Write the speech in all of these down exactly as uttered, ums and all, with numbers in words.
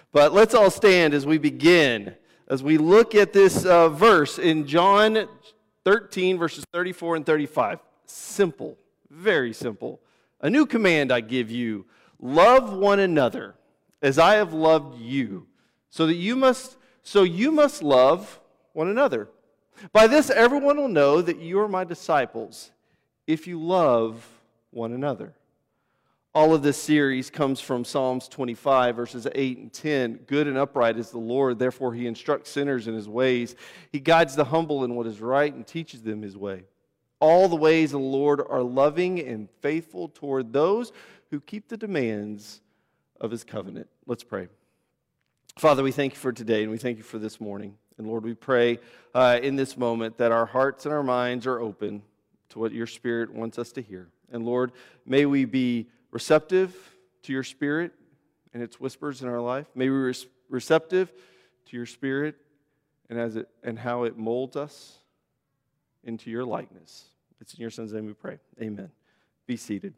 But let's all stand as we begin, as we look at this uh, verse in John thirteen, verses thirty-four and thirty-five. Simple, very simple. A new command I give you, love one another as I have loved you, so that you must, so you must love one another. By this everyone will know that you are my disciples, if you love one another. All of this series comes from Psalms twenty-five, verses eight and ten. Good and upright is the Lord, therefore he instructs sinners in his ways. He guides the humble in what is right and teaches them his way. All the ways of the Lord are loving and faithful toward those who keep the demands of his covenant. Let's pray. Father, we thank you for today, and we thank you for this morning. And Lord, we pray uh, in this moment that our hearts and our minds are open to what your Spirit wants us to hear. And Lord, may we be receptive to your Spirit and its whispers in our life. May we be receptive to your Spirit and as it and how it molds us into your likeness. It's in your Son's name we pray. Amen. Be seated.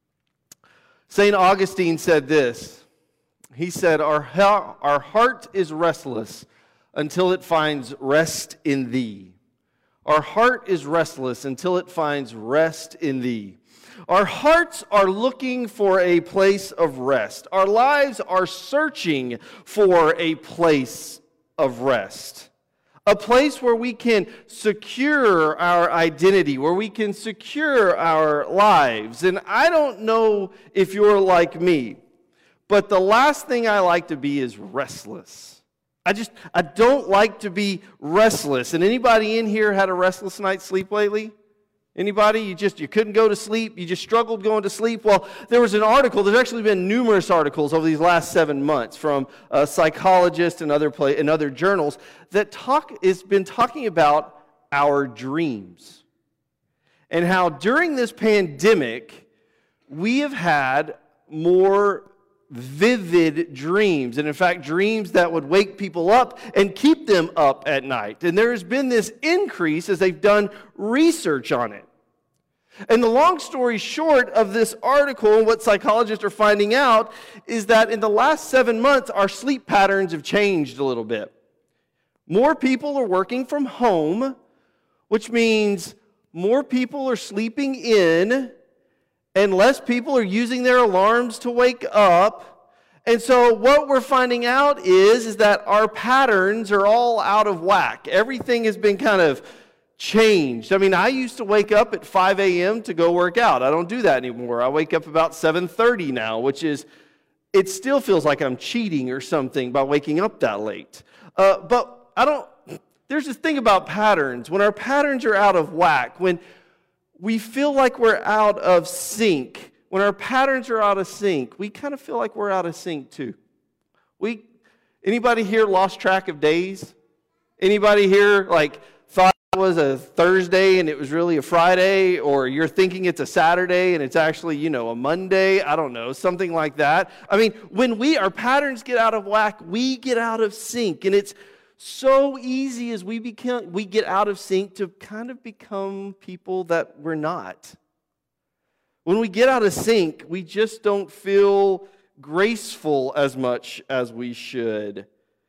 Saint Augustine said this. He said, our, our heart is restless until it finds rest in thee. Our heart is restless until it finds rest in thee. Our hearts are looking for a place of rest. Our lives are searching for a place of rest. A place where we can secure our identity, where we can secure our lives. And I don't know if you're like me, but the last thing I like to be is restless. I just, I don't like to be restless. And anybody in here had a restless night's sleep lately? Anybody? You just, you couldn't go to sleep? You just struggled going to sleep? Well, there was an article, there's actually been numerous articles over these last seven months from uh, psychologists and other, play, and other journals that talk, has been talking about our dreams. And how during this pandemic, we have had more vivid dreams, and in fact dreams that would wake people up and keep them up at night. And there has been this increase as they've done research on it. And the long story short of this article and what psychologists are finding out is that in the last seven months our sleep patterns have changed a little bit. More people are working from home, which means more people are sleeping in and less people are using their alarms to wake up. And so what we're finding out is, is that our patterns are all out of whack. Everything has been kind of changed. I mean, I used to wake up at five a.m. to go work out. I don't do that anymore. I wake up about seven thirty now, which is, it still feels like I'm cheating or something by waking up that late. Uh, but I don't, there's this thing about patterns. When our patterns are out of whack, when we feel like we're out of sync. When our patterns are out of sync, we kind of feel like we're out of sync too. We, anybody here lost track of days? Anybody here like thought it was a Thursday and it was really a Friday, or you're thinking it's a Saturday and it's actually, you know, a Monday? I don't know, something like that. I mean, when we our patterns get out of whack, we get out of sync, and it's so easy as we become, we get out of sync to kind of become people that we're not. When we get out of sync, we just don't feel graceful as much as we should.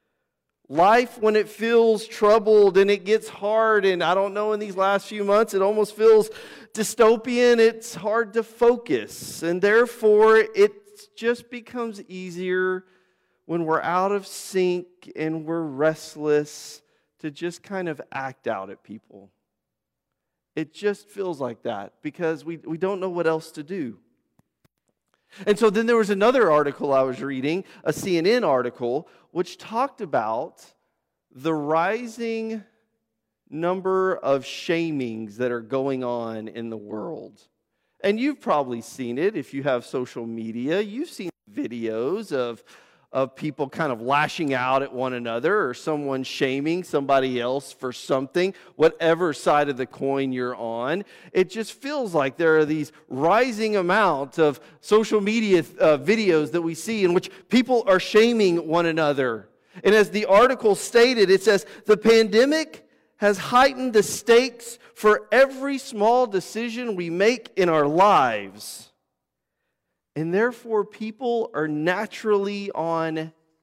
Life, when it feels troubled and it gets hard, and I don't know, in these last few months, it almost feels dystopian. It's hard to focus, and therefore it just becomes easier when we're out of sync and we're restless to just kind of act out at people. It just feels like that because we, we don't know what else to do. And so then there was another article I was reading, a C N N article, which talked about the rising number of shamings that are going on in the world. And you've probably seen it if you have social media. You've seen videos of of people kind of lashing out at one another, or someone shaming somebody else for something, whatever side of the coin you're on. It just feels like there are these rising amounts of social media uh, videos that we see in which people are shaming one another. And as the article stated, it says, the pandemic has heightened the stakes for every small decision we make in our lives. And therefore, people are naturally on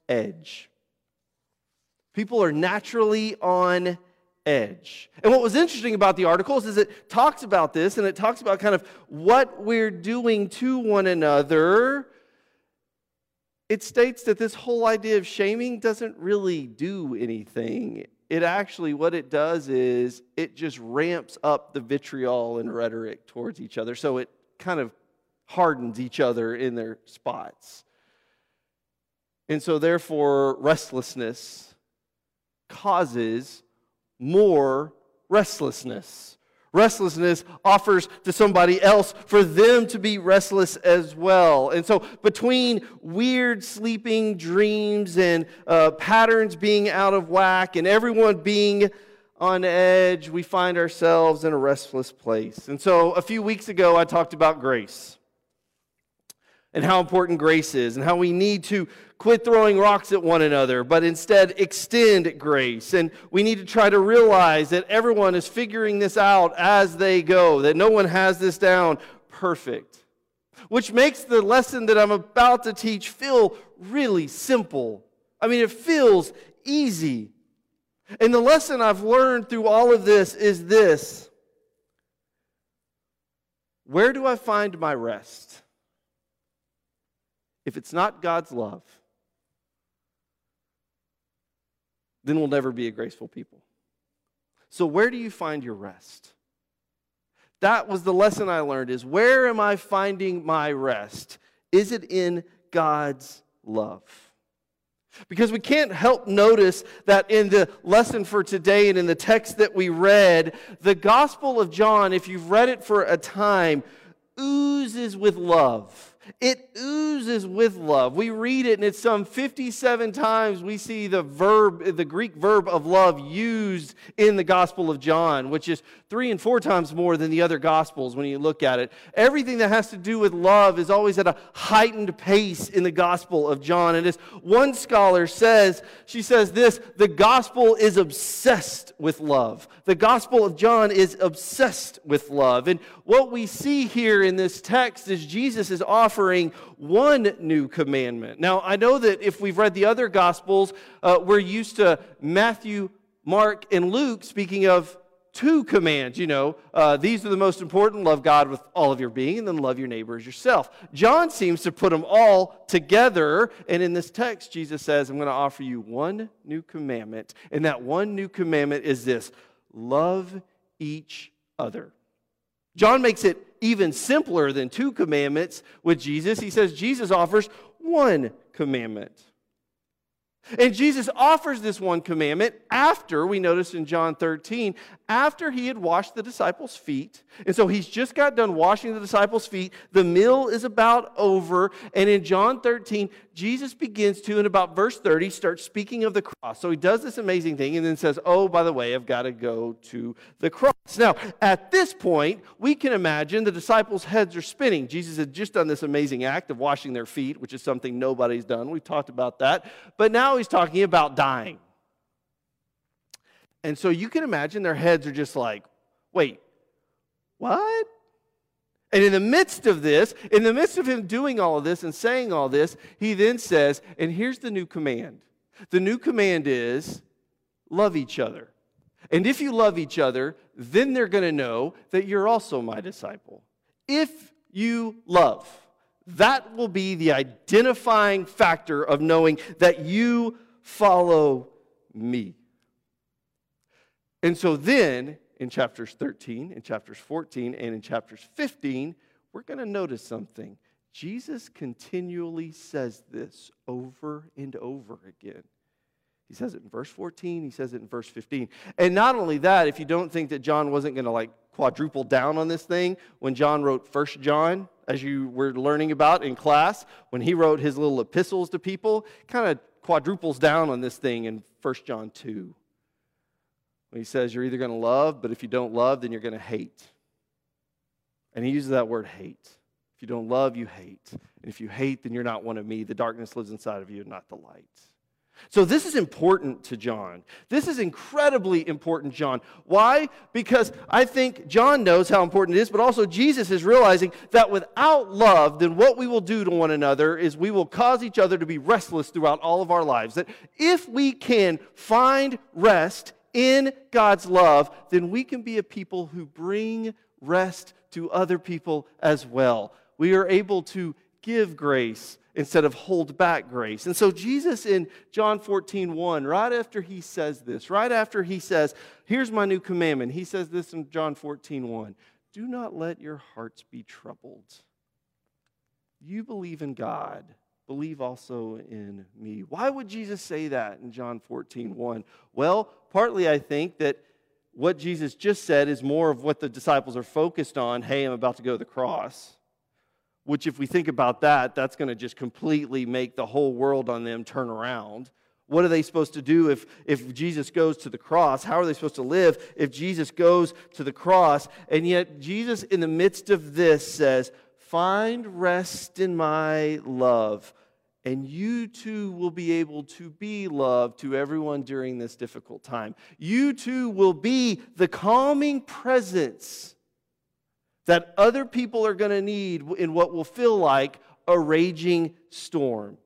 edge. People are naturally on edge. And what was interesting about the articles is it talks about this, and it talks about kind of what we're doing to one another. It states that this whole idea of shaming doesn't really do anything. It actually, what it does is it just ramps up the vitriol and rhetoric towards each other. So it kind of hardens each other in their spots. And so therefore, restlessness causes more restlessness. Restlessness offers to somebody else for them to be restless as well. And so between weird sleeping dreams and uh, patterns being out of whack and everyone being on edge, we find ourselves in a restless place. And so a few weeks ago, I talked about grace and how important grace is and how we need to quit throwing rocks at one another, but instead extend grace. And we need to try to realize that everyone is figuring this out as they go, that no one has this down perfect. Which makes the lesson that I'm about to teach feel really simple. I mean, it feels easy. And the lesson I've learned through all of this is this. Where do I find my rest? If it's not God's love, then we'll never be a graceful people. So where do you find your rest? That was the lesson I learned, is where am I finding my rest? Is it in God's love? Because we can't help notice that in the lesson for today and in the text that we read, the Gospel of John, if you've read it for a time, oozes with love. It oozes with love. We read it, and it's some fifty-seven times we see the verb, the Greek verb of love used in the Gospel of John, which is three and four times more than the other Gospels when you look at it. Everything that has to do with love is always at a heightened pace in the Gospel of John. And as one scholar says, she says this, the Gospel is obsessed with love. The Gospel of John is obsessed with love. And what we see here in this text is Jesus is offering one new commandment. Now, I know that if we've read the other Gospels, uh, we're used to Matthew, Mark, and Luke speaking of two commands. You know, uh, these are the most important. Love God with all of your being, and then love your neighbor as yourself. John seems to put them all together. And in this text, Jesus says, I'm going to offer you one new commandment. And that one new commandment is this: love each other. John makes it even simpler than two commandments with Jesus. He says Jesus offers one commandment. And Jesus offers this one commandment after, we notice in John thirteen, after he had washed the disciples' feet. And so he's just got done washing the disciples' feet. The meal is about over. And in John thirteen, Jesus begins to, in about verse thirty, start speaking of the cross. So he does this amazing thing and then says, oh, by the way, I've got to go to the cross. Now, at this point, we can imagine the disciples' heads are spinning. Jesus had just done this amazing act of washing their feet, which is something nobody's done. We've talked about that. But now he's talking about dying. And so you can imagine their heads are just like, wait, what? And in the midst of this, in the midst of him doing all of this and saying all this, he then says, and here's the new command. The new command is, love each other. And if you love each other, then they're going to know that you're also my disciple. If you love, that will be the identifying factor of knowing that you follow me. And so then, in chapters thirteen, in chapters fourteen, and in chapters fifteen, we're going to notice something. Jesus continually says this over and over again. He says it in verse fourteen, he says it in verse fifteen. And not only that, if you don't think that John wasn't going to like quadruple down on this thing, when John wrote First John, as you were learning about in class, when he wrote his little epistles to people, kind of quadruples down on this thing in First John two. When he says you're either going to love, but if you don't love, then you're going to hate. And he uses that word hate. If you don't love, you hate. And if you hate, then you're not one of me. The darkness lives inside of you and not the light. So this is important to John. This is incredibly important, John. Why? Because I think John knows how important it is, but also Jesus is realizing that without love, then what we will do to one another is we will cause each other to be restless throughout all of our lives. That if we can find rest in God's love, then we can be a people who bring rest to other people as well. We are able to give grace instead of hold back grace. And so Jesus in John fourteen one, right after he says this, right after he says, here's my new commandment, he says this in John fourteen one, do not let your hearts be troubled. You believe in God, believe also in me. Why would Jesus say that in John fourteen one? Well, partly I think that what Jesus just said is more of what the disciples are focused on. Hey, I'm about to go to the cross. Which, if we think about that, that's going to just completely make the whole world on them turn around. What are they supposed to do if, if Jesus goes to the cross? How are they supposed to live if Jesus goes to the cross? And yet, Jesus, in the midst of this, says, find rest in my love, and you too will be able to be love to everyone during this difficult time. You too will be the calming presence that other people are going to need in what will feel like a raging storm.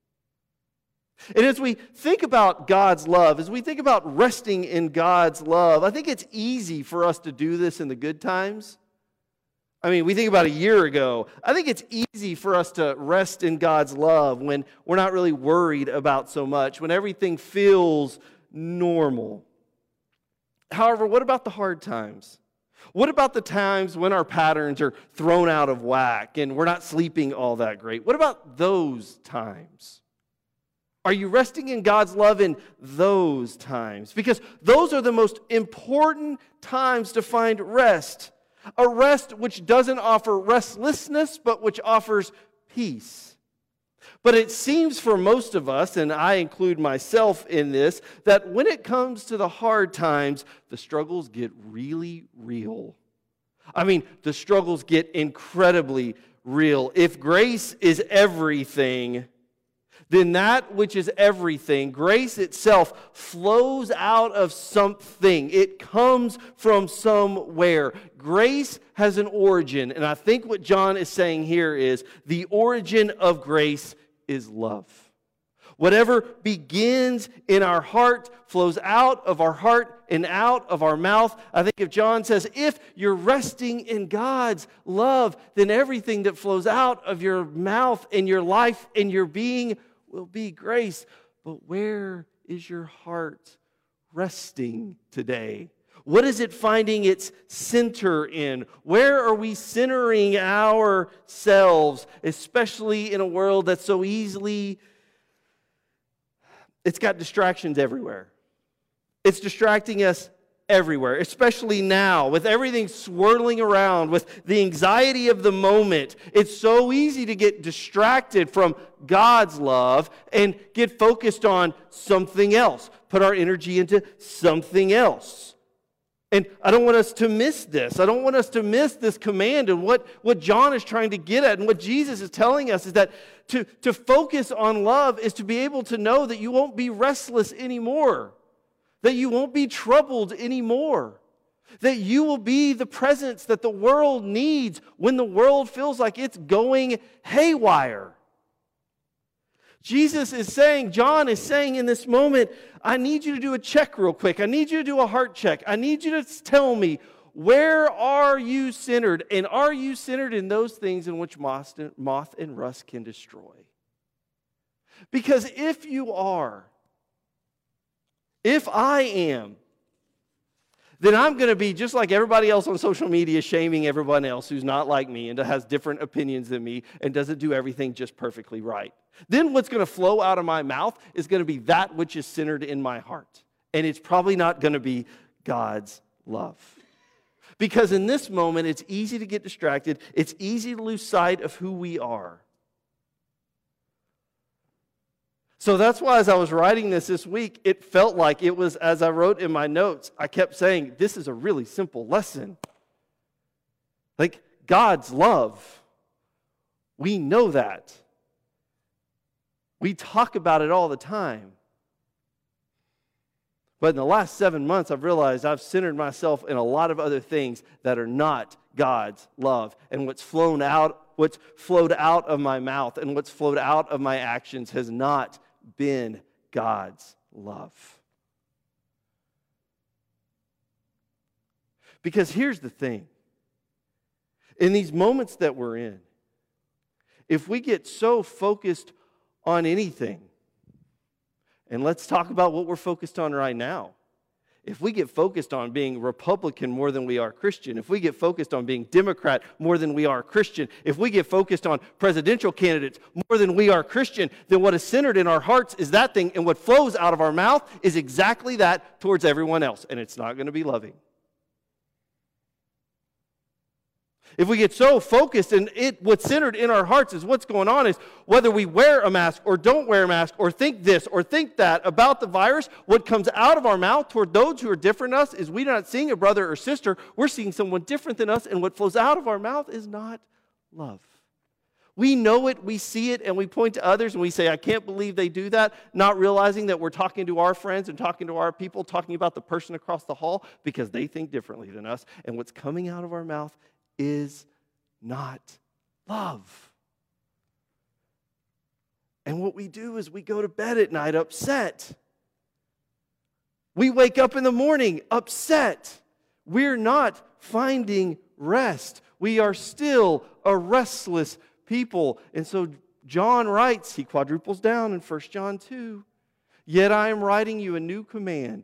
And as we think about God's love, as we think about resting in God's love, I think it's easy for us to do this in the good times. I mean, we think about a year ago. I think it's easy for us to rest in God's love when we're not really worried about so much, when everything feels normal. However, what about the hard times? What about the times when our patterns are thrown out of whack and we're not sleeping all that great? What about those times? Are you resting in God's love in those times? Because those are the most important times to find rest. A rest which doesn't offer restlessness, but which offers peace. But it seems for most of us, and I include myself in this, that when it comes to the hard times, the struggles get really real. I mean, the struggles get incredibly real. If grace is everything, then that which is everything, grace itself, flows out of something. It comes from somewhere. Grace has an origin, and I think what John is saying here is the origin of grace is love. Whatever begins in our heart flows out of our heart and out of our mouth. I think if John says, if you're resting in God's love, then everything that flows out of your mouth and your life and your being will be grace. But where is your heart resting today? What is it finding its center in? Where are we centering ourselves, especially in a world that's so easily, it's got distractions everywhere. It's distracting us everywhere, especially now with everything swirling around, with the anxiety of the moment. It's so easy to get distracted from God's love and get focused on something else, put our energy into something else. And I don't want us to miss this. I don't want us to miss this command. And what, what John is trying to get at and what Jesus is telling us is that to, to focus on love is to be able to know that you won't be restless anymore, that you won't be troubled anymore, that you will be the presence that the world needs when the world feels like it's going haywire. Jesus is saying, John is saying in this moment, I need you to do a check real quick. I need you to do a heart check. I need you to tell me, where are you centered? And are you centered in those things in which moth and rust can destroy? Because if you are, if I am, then I'm going to be just like everybody else on social media, shaming everyone else who's not like me and has different opinions than me and doesn't do everything just perfectly right. Then what's going to flow out of my mouth is going to be that which is centered in my heart. And it's probably not going to be God's love. Because in this moment, it's easy to get distracted. It's easy to lose sight of who we are. So that's why as I was writing this this week, it felt like it was, as I wrote in my notes, I kept saying, this is a really simple lesson. Like, God's love. We know that. We talk about it all the time. But in the last seven months, I've realized I've centered myself in a lot of other things that are not God's love. And what's flown out, what's flowed out of my mouth and what's flowed out of my actions has not been God's love. Because here's the thing. In these moments that we're in, if we get so focused on anything, and let's talk about what we're focused on right now. If we get focused on being Republican more than we are Christian, if we get focused on being Democrat more than we are Christian, if we get focused on presidential candidates more than we are Christian, then what is centered in our hearts is that thing, and what flows out of our mouth is exactly that towards everyone else, and it's not going to be loving. If we get so focused and it, what's centered in our hearts is what's going on is whether we wear a mask or don't wear a mask or think this or think that about the virus, what comes out of our mouth toward those who are different than us is we're not seeing a brother or sister, we're seeing someone different than us, and what flows out of our mouth is not love. We know it, we see it, and we point to others and we say, I can't believe they do that, not realizing that we're talking to our friends and talking to our people, talking about the person across the hall because they think differently than us, and what's coming out of our mouth is not love. And what we do is we go to bed at night upset. We wake up in the morning upset. We're not finding rest. We are still a restless people. And so John writes, he quadruples down in First John two, yet I am writing you a new command.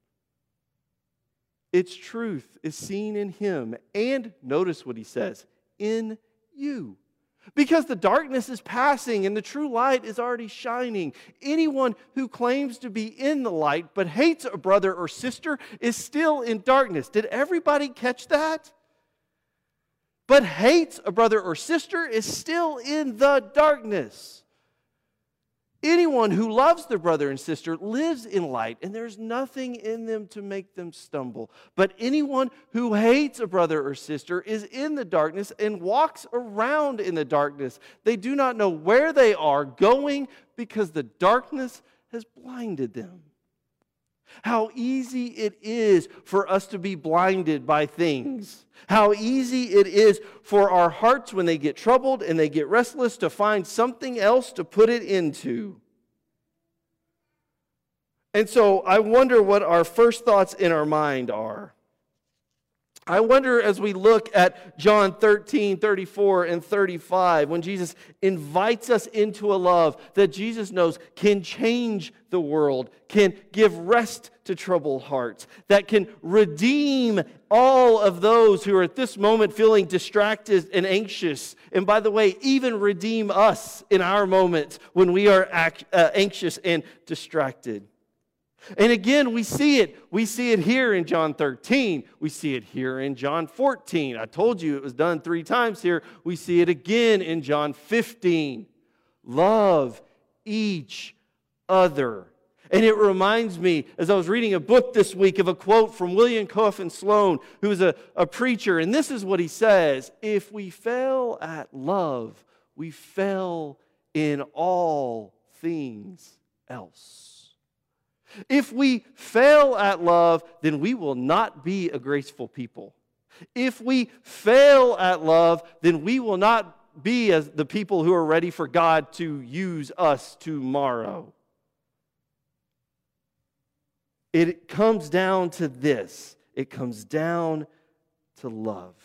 Its truth is seen in him. And notice what he says, in you. Because the darkness is passing and the true light is already shining. Anyone who claims to be in the light but hates a brother or sister is still in darkness. Did everybody catch that? But hates a brother or sister is still in the darkness. Anyone who loves their brother and sister lives in light, and there's nothing in them to make them stumble. But anyone who hates a brother or sister is in the darkness and walks around in the darkness. They do not know where they are going because the darkness has blinded them. How easy it is for us to be blinded by things. How easy it is for our hearts when they get troubled and they get restless to find something else to put it into. And so I wonder what our first thoughts in our mind are. I wonder as we look at John thirteen, thirty-four, and thirty-five, when Jesus invites us into a love that Jesus knows can change the world, can give rest to troubled hearts, that can redeem all of those who are at this moment feeling distracted and anxious. And by the way, even redeem us in our moments when we are anxious and distracted. And again, we see it. We see it here in John thirteen. We see it here in John fourteen. I told you it was done three times here. We see it again in John fifteen. Love each other. And it reminds me, as I was reading a book this week, of a quote from William Coffin Sloan, who is a, a preacher. And this is what he says: if we fail at love, we fail in all things else. If we fail at love, then we will not be a graceful people. If we fail at love, then we will not be as the people who are ready for God to use us tomorrow. It comes down to this. It comes down to love.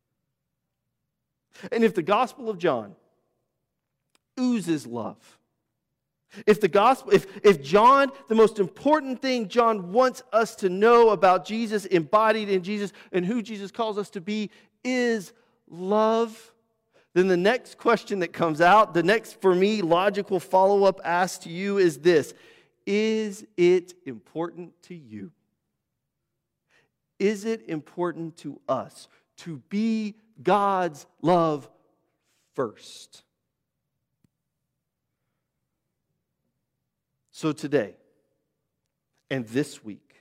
And if the Gospel of John oozes love, If the gospel, if, if John, the most important thing John wants us to know about Jesus, embodied in Jesus, and who Jesus calls us to be, is love, then the next question that comes out, the next, for me, logical follow-up ask to you is this: is it important to you? Is it important to us to be God's love first? So today and this week,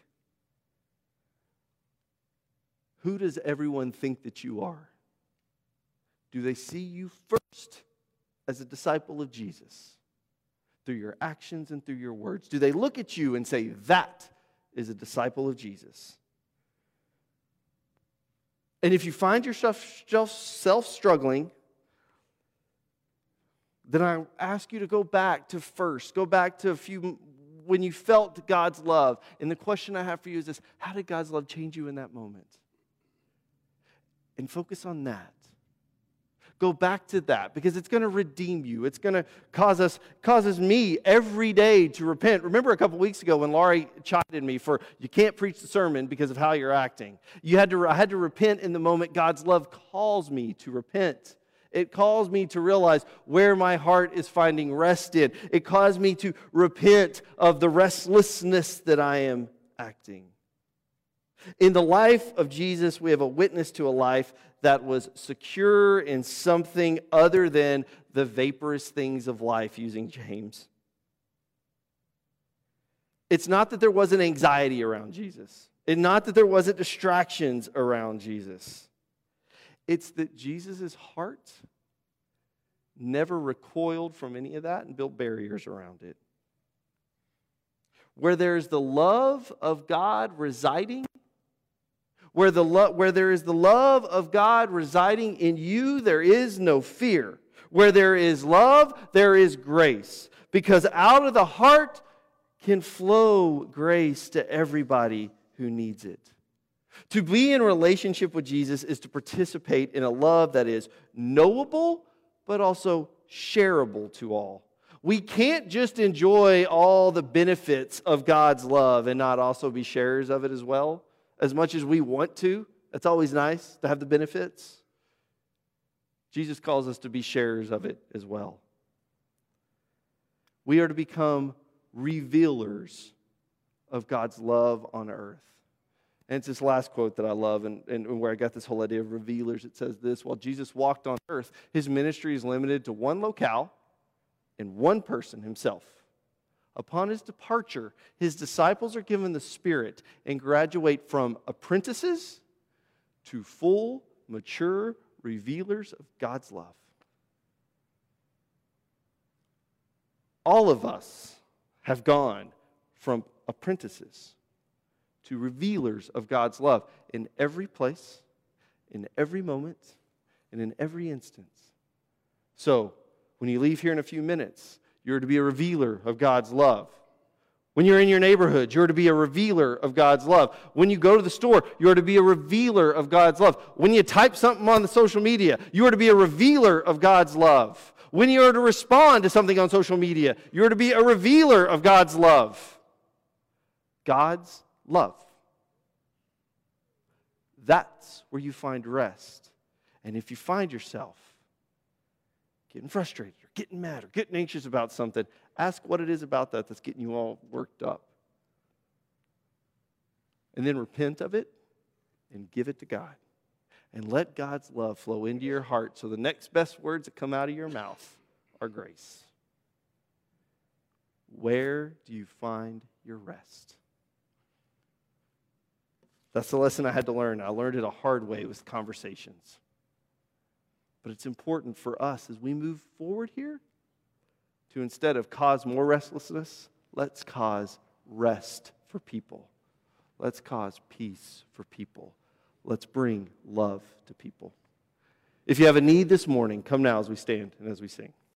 who does everyone think that you are? Do they see you first as a disciple of Jesus through your actions and through your words? Do they look at you and say, that is a disciple of Jesus. And if you find yourself self-struggling, then I ask you to go back to first. Go back to a few, when you felt God's love. And the question I have for you is this: how did God's love change you in that moment? And focus on that. Go back to that, because it's going to redeem you. It's going to cause us, causes me every day to repent. Remember a couple weeks ago when Laurie chided me for, you can't preach the sermon because of how you're acting. You had to, I had to repent in the moment. God's love calls me to repent. It calls me to realize where my heart is finding rest in. It calls me to repent of the restlessness that I am acting. In the life of Jesus, we have a witness to a life that was secure in something other than the vaporous things of life, using James. It's not that there wasn't anxiety around Jesus. It's not that there wasn't distractions around Jesus. It's that Jesus' heart never recoiled from any of that and built barriers around it. Where there's the love of God residing, Where, the lo- where there is the love of God residing in you, there is no fear. Where there is love, there is grace. Because out of the heart can flow grace to everybody who needs it. To be in relationship with Jesus is to participate in a love that is knowable, but also shareable to all. We can't just enjoy all the benefits of God's love and not also be sharers of it as well. As much as we want to, it's always nice to have the benefits. Jesus calls us to be sharers of it as well. We are to become revealers of God's love on earth. And it's this last quote that I love, and, and where I got this whole idea of revealers. It says this: while Jesus walked on earth, his ministry is limited to one locale and one person, himself. Upon his departure, his disciples are given the Spirit and graduate from apprentices to full, mature revealers of God's love. All of us have gone from apprentices to revealers of God's love in every place, in every moment, and in every instance. So, when you leave here in a few minutes, you're to be a revealer of God's love. When you're in your neighborhood, you're to be a revealer of God's love. When you go to the store, you're to be a revealer of God's love. When you type something on the social media, you are to be a revealer of God's love. When you are to respond to something on social media, you're to be a revealer of God's love. God's love. That's where you find rest. And if you find yourself getting frustrated, or getting mad, or getting anxious about something, ask what it is about that that's getting you all worked up. And then repent of it and give it to God. And let God's love flow into your heart so the next best words that come out of your mouth are grace. Where do you find your rest? That's the lesson I had to learn. I learned it a hard way with conversations. But it's important for us as we move forward here to, instead of cause more restlessness, let's cause rest for people. Let's cause peace for people. Let's bring love to people. If you have a need this morning, come now as we stand and as we sing.